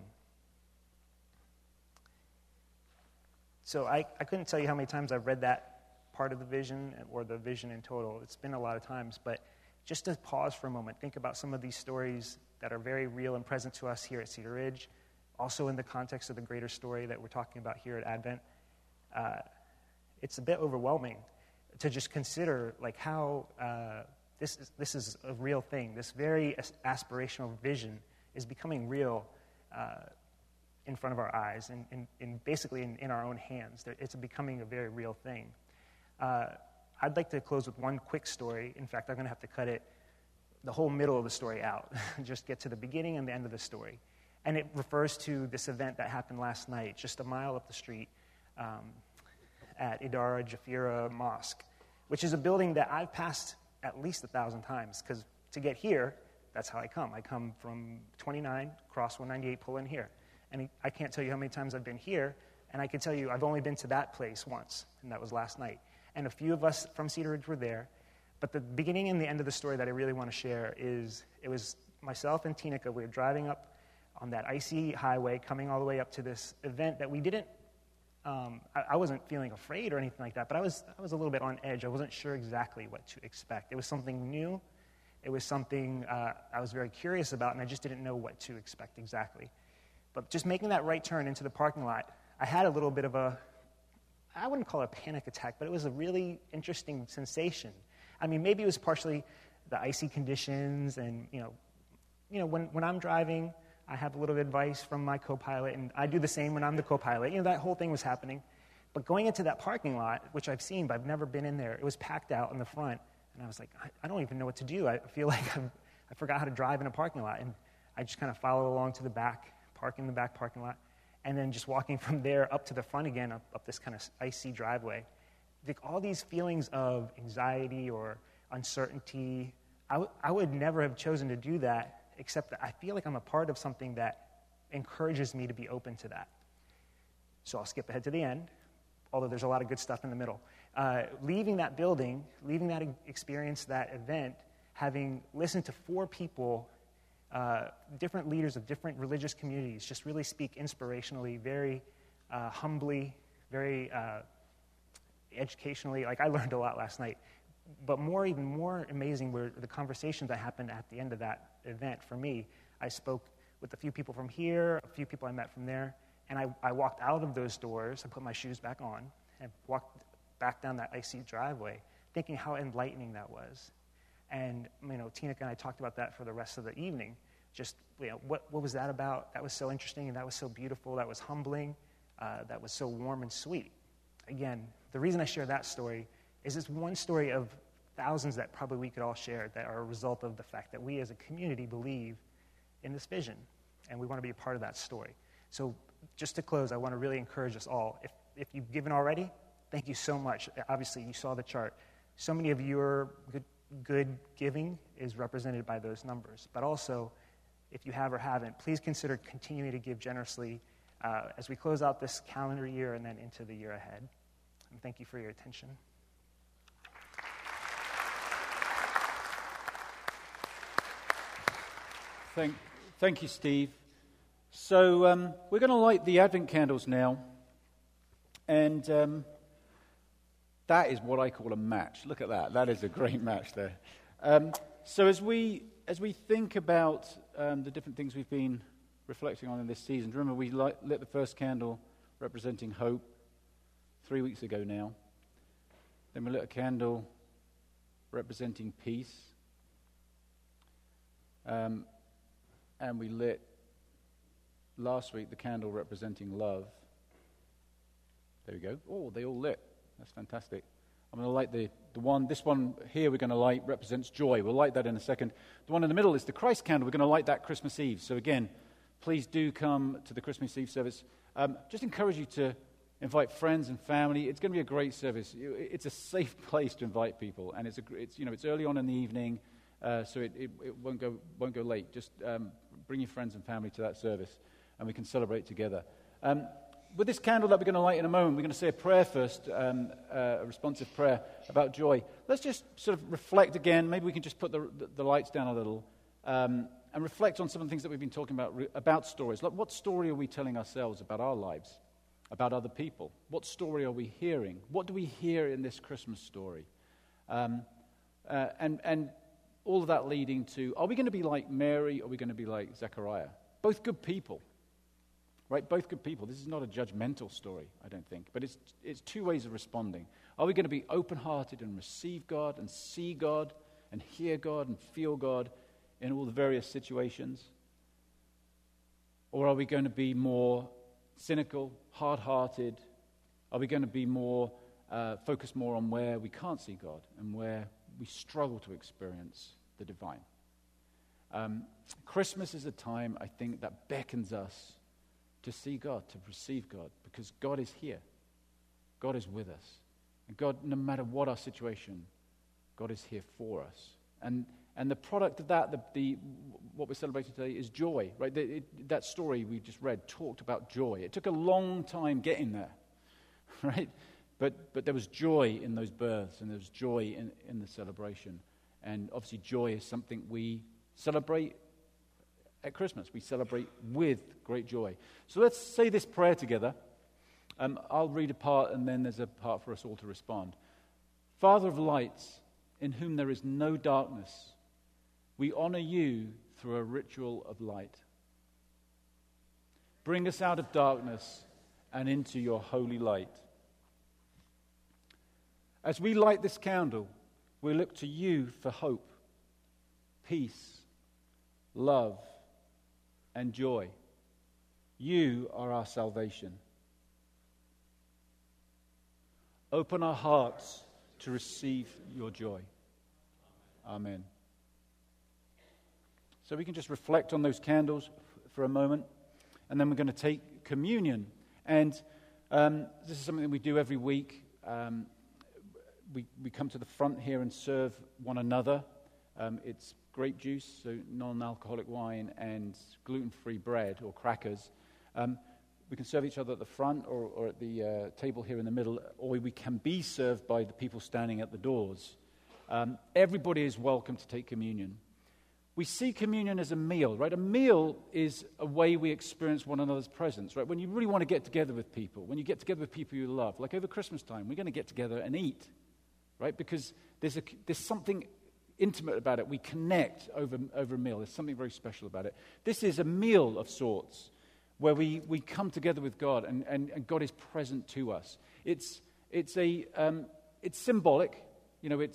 So I couldn't tell you how many times I've read that part of the vision or the vision in total. It's been a lot of times, but just to pause for a moment, think about some of these stories that are very real and present to us here at Cedar Ridge, also in the context of the greater story that we're talking about here at Advent. It's a bit overwhelming to just consider like how this is a real thing. This very aspirational vision is becoming real in front of our eyes and basically in our own hands. It's becoming a very real thing. I'd like to close with one quick story. In fact, I'm going to have to cut the whole middle of the story out, just get to the beginning and the end of the story. And it refers to this event that happened last night, just a mile up the street at Idara Jafira Mosque, which is a building that I've passed at least 1,000 times, because to get here, that's how I come. I come from 29, cross 198, pull in here. And I can't tell you how many times I've been here, and I can tell you I've only been to that place once, and that was last night. And a few of us from Cedar Ridge were there. But the beginning and the end of the story that I really want to share is it was myself and Tinika. We were driving up on that icy highway, coming all the way up to this event that we didn't, I wasn't feeling afraid or anything like that, but I was a little bit on edge. I wasn't sure exactly what to expect. It was something new. It was something I was very curious about, and I just didn't know what to expect exactly. But just making that right turn into the parking lot, I had a little bit of I wouldn't call it a panic attack, but it was a really interesting sensation. I mean, maybe it was partially the icy conditions, and when I'm driving, I have a little advice from my co-pilot, and I do the same when I'm the co-pilot. That whole thing was happening. But going into that parking lot, which I've seen, but I've never been in there, it was packed out in the front, and I was like, I don't even know what to do. I feel like I forgot how to drive in a parking lot, and I just kind of follow along to the back, park in the back parking lot, and then just walking from there up to the front again, up this kind of icy driveway. Like all these feelings of anxiety or uncertainty, I would never have chosen to do that, except that I feel like I'm a part of something that encourages me to be open to that. So I'll skip ahead to the end, although there's a lot of good stuff in the middle. Leaving that building, leaving that experience, that event, having listened to 4 people, different leaders of different religious communities, just really speak inspirationally, very humbly, very educationally. Like I learned a lot last night. But even more amazing were the conversations that happened at the end of that event for me. I spoke with a few people from here, a few people I met from there, and I walked out of those doors, I put my shoes back on, and walked back down that icy driveway, thinking how enlightening that was. And, Tinika and I talked about that for the rest of the evening. Just, what was that about? That was so interesting, and that was so beautiful, that was humbling, that was so warm and sweet. Again, the reason I share that story is it's one story of thousands that probably we could all share that are a result of the fact that we as a community believe in this vision, and we want to be a part of that story. So just to close, I want to really encourage us all. If you've given already, thank you so much. Obviously, you saw the chart. So many of your good giving is represented by those numbers. But also, if you have or haven't, please consider continuing to give generously as we close out this calendar year and then into the year ahead. And thank you for your attention. Thank you, Steve. So we're going to light the Advent candles now. And that is what I call a match. Look at that. That is a great match there. So as we think about the different things we've been reflecting on in this season, remember we lit the first candle representing hope 3 weeks ago now. Then we lit a candle representing peace. And we lit last week the candle representing love. There we go. Oh, they all lit. That's fantastic. I'm going to light this one here we're going to light represents joy. We'll light that in a second. The one in the middle is the Christ candle. We're going to light that Christmas Eve. So again, please do come to the Christmas Eve service. Just encourage you to invite friends and family. It's going to be a great service. It's a safe place to invite people, and it's early on in the evening, so it won't go late. Just bring your friends and family to that service, and we can celebrate together. With this candle that we're going to light in a moment, we're going to say a prayer first, a responsive prayer about joy. Let's just sort of reflect again. Maybe we can just put the lights down a little and reflect on some of the things that we've been talking about stories. Like, what story are we telling ourselves about our lives, about other people? What story are we hearing? What do we hear in this Christmas story? And all of that leading to, are we going to be like Mary or are we going to be like Zechariah? Both good people. Right, both good people. This is not a judgmental story, I don't think. But it's two ways of responding. Are we going to be open-hearted and receive God and see God and hear God and feel God in all the various situations? Or are we going to be more cynical, hard-hearted? Are we going to be more focused more on where we can't see God and where we struggle to experience the divine? Christmas is a time, I think, that beckons us to see God, to receive God, because God is here. God is with us. And God, no matter what our situation, God is here for us. And the product of that, what we're celebrating today, is joy. Right? That story we just read talked about joy. It took a long time getting there, right? But there was joy in those births, and there was joy in the celebration. And obviously joy is something we celebrate at Christmas. We celebrate with great joy. So let's say this prayer together. I'll read a part, and then there's a part for us all to respond. Father of lights, in whom there is no darkness, we honor you through a ritual of light. Bring us out of darkness and into your holy light. As we light this candle, we look to you for hope, peace, love, and joy. You are our salvation. Open our hearts to receive your joy. Amen. So we can just reflect on those candles for a moment, and then we're going to take communion. And this is something that we do every week. We come to the front here and serve one another. It's grape juice, so non-alcoholic wine, and gluten-free bread or crackers. We can serve each other at the front or at the table here in the middle, or we can be served by the people standing at the doors. Everybody is welcome to take communion. We see communion as a meal, right? A meal is a way we experience one another's presence, right? When you really want to get together with people, when you get together with people you love, like over Christmas time, we're going to get together and eat, right? Because there's something intimate about it. We connect over a meal. There's something very special about it. This is a meal of sorts where we come together with God and God is present to us. It's symbolic. You know,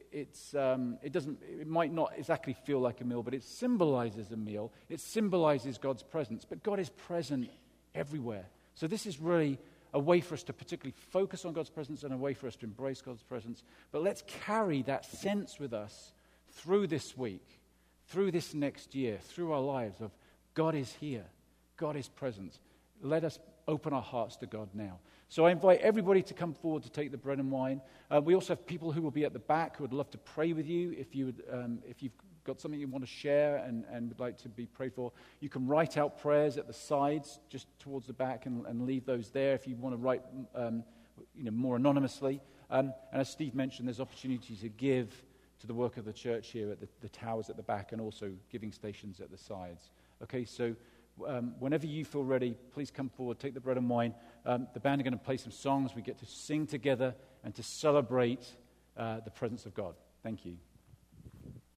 it might not exactly feel like a meal, but it symbolizes a meal. It symbolizes God's presence. But God is present everywhere. So this is really a way for us to particularly focus on God's presence and a way for us to embrace God's presence. But let's carry that sense with us through this week, through this next year, through our lives of God is here, God is present. Let us open our hearts to God now. So I invite everybody to come forward to take the bread and wine. We also have people who will be at the back who would love to pray with you. If you've got something you want to share and would like to be prayed for, you can write out prayers at the sides, just towards the back, and leave those there if you want to write more anonymously. And as Steve mentioned, there's opportunity to give to the work of the church here at the towers at the back, and also giving stations at the sides. Okay, so whenever you feel ready, please come forward, take the bread and wine. The band are going to play some songs. We get to sing together and to celebrate the presence of God. Thank you.